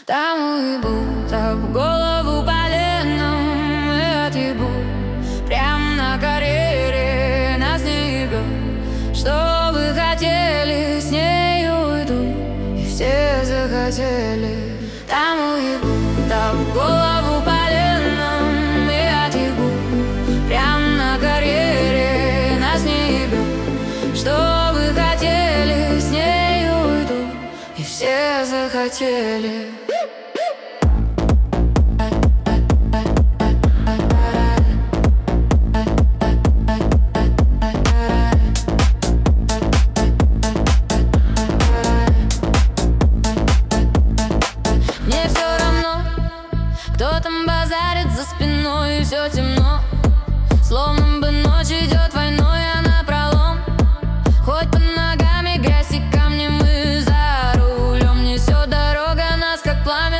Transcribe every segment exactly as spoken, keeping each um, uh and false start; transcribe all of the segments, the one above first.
Там уйдут, а в голову поленом и отъебу. Прям на карьере нас не ебет. Что вы хотели, с ней уйду. И все захотели. Там уйдут, а в голову поленом и отъебу. Прям на карьере нас не ебет. Что вы хотели, с ней уйду. И все захотели. Кто там базарит за спиной, и все темно. Словно бы ночь идет войной, а напролом. Хоть под ногами грязь и камни, мы за рулем. Несет дорога нас, как пламя.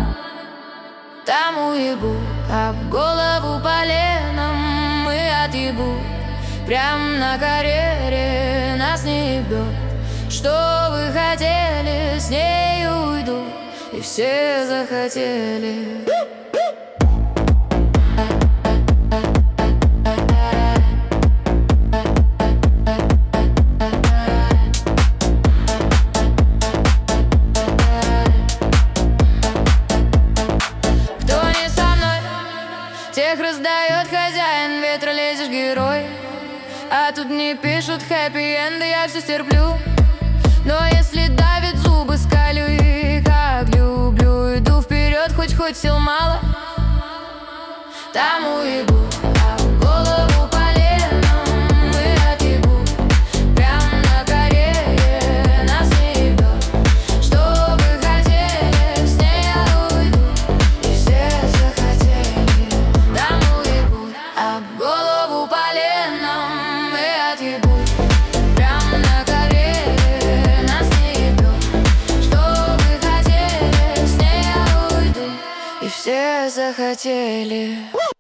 Там уебу, а в голову поленом мы отъебу. Прям на карьере нас не ебет. Что вы хотели, с ней уйду. И все захотели. Кто не со мной, тех раздает хозяин. Ветра лезешь, герой. А тут не пишут хэппи-энды, я все стерплю. Но если давит зубы, скалю и как люблю. Иду вперед, хоть хоть сил мало. Там уебу, а в голову поленом мы отъебу. Прям на карьере нас не ебет. Что вы хотели, с ней я уйду. И все захотели. Там уебу, а в голову поленом мы отъебу. Прям на карьере нас не ебет. Что вы хотели, с ней я уйду. И все захотели.